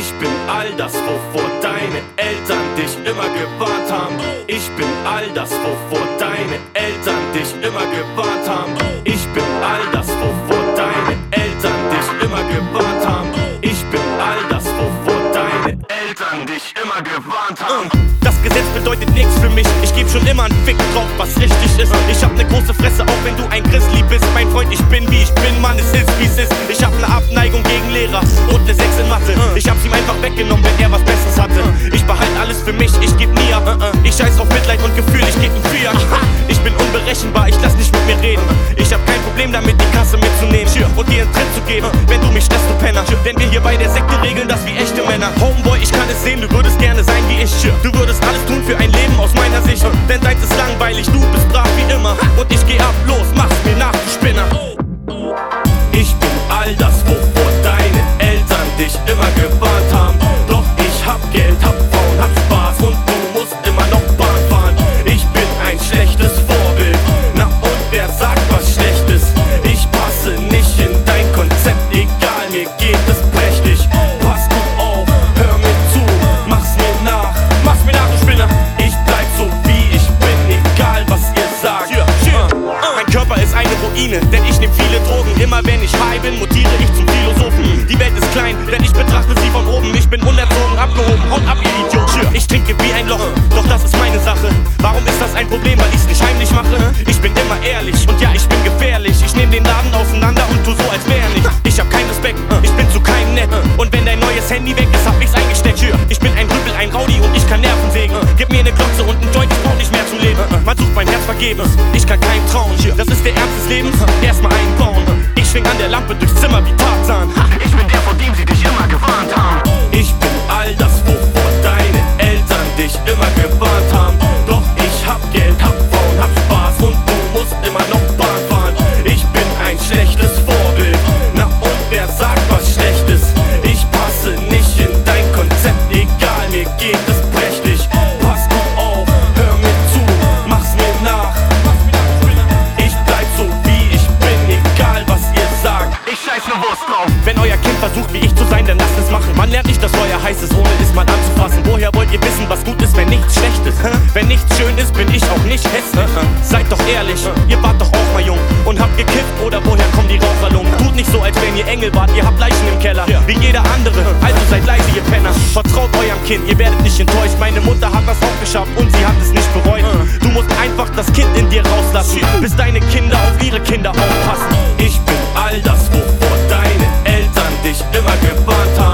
Ich bin all das, wovor deine Eltern dich immer gewarnt haben. Ich bin all das, wovor deine Eltern dich immer gewarnt haben. Ich bin all das, wovor deine Eltern dich immer gewarnt haben. Ich bin all das, wovor deine Eltern dich immer gewarnt haben. Das Gesetz bedeutet nichts für mich. Ich geb schon immer einen Fick drauf, was richtig ist. Ich hab ne große Fresse, auch wenn du ein Grizzly bist. Mein Freund, ich bin wie ich bin, Mann, es ist wie es ist. Ich hab ne Abneigung gegen Lehrer und ne 6 in Mathe. Ich hab's ihm einfach weggenommen, wenn er was Besseres hatte. Ich behalte alles für mich, ich geb nie ab. Ich scheiß auf Mitleid und Gefühl, ich geb ein Fiat. Ich bin unberechenbar, ich lass nicht mit mir reden. Ich hab kein Problem damit, die Kasse mitzunehmen und dir einen Tritt zu geben, wenn du mich stresst, du Penner. Denn wir hier bei der Sekte regeln das wie echte Männer. Homeboy, ich kann es sehen, du würdest gerne sein wie ich. Du würdest alles tun für ein Leben aus meiner Sicht. Denn deins ist langweilig, du bist brav wie immer. Und ich geh ab, los, mach's mir nach, du Spinner. Ich bin all das, wovor deine Eltern dich immer gewarnt haben. Doch ich hab Geld, hab Frauen, hab Spaß und du musst immer noch Bahn fahren. Ich bin ein schlechtes Vorbild, na und wer sagt was Schlechtes? Ich passe nicht in dein Konzept, egal, mir geht es prächtig. Pass gut auf, hör mir zu, mach's mir nach, du Spinner. Ich bleib so wie ich bin, egal was ihr sagt. Mein Körper ist eine Ruine, denn ich nehm viele Drogen. Immer wenn ich high bin, mutiere ich zum Philosophen. Die Welt ist klein, denn ich betrachte sie von oben. Ich bin unerzogen, abgehoben, haut ab, ihr Idiot. Ich trinke wie ein Loch, doch das ist meine Sache. Warum ist das ein Problem, weil ich's nicht heimlich mache? Ich bin immer ehrlich und ja, ich bin gefährlich. Ich nehm den Laden auseinander und tu so, als wär nicht. Ich hab keinen Respekt, ich bin zu keinem nett. Und wenn dein neues Handy weg ist, hab ich's eingesteckt. Ich bin ein Rüpel, ein Rowdy und ich kann Nerven sägen. Gib mir ne Glotze und ein Joint, ich brauch nicht mehr zu leben. Man sucht mein Herz vergebens, ich kann keinem trauen. Das ist der Ernst des Lebens, erstmal einbauen. Ich schwing an der Lampe durchs Zimmer wie Tarzan. Ich bin der, vor dem sie dich immer gewarnt haben. Ich bin all das, wovor deine Eltern dich immer gewarnt haben. Doch ich hab Geld, hab Frauen, hab Spaß und du musst immer noch Bahn fahren. Ich bin ein schlechtes Vorbild, na und wer sagt was Schlechtes? Ich passe nicht in dein Konzept, egal, mir geht es prächtig. Pass gut auf, hör mir zu, mach's mir nach. Ich bleib so wie ich bin, egal was ihr sagt. Ich scheiß ne Wurst drauf. Wenn euer Kind versucht wie ich zu sein, dann lasst es machen. Man lernt nicht das Feuer heiß ist, ohne es mal anzufassen. Woher wollt ihr wissen, was gut ist, wenn nichts schlecht ist? Wenn nichts schön ist, bin ich auch nicht hässlich. Seid doch ehrlich, ihr wart doch auch mal jung und habt gekifft, oder woher kommen die Raucherlungen? Tut nicht so, als wenn ihr Engel wart, ihr habt Leichen im Keller, wie jeder andere, also seid leise, ihr Penner. Vertraut eurem Kind, ihr werdet nicht enttäuscht. Meine Mutter hat das auch geschafft und sie hat es nicht bereut. Du musst einfach das Kind in dir rauslassen, bis deine Kinder auf ihre Kinder aufpassen. Ich bin all das, wovor deine Eltern dich immer gewarnt haben.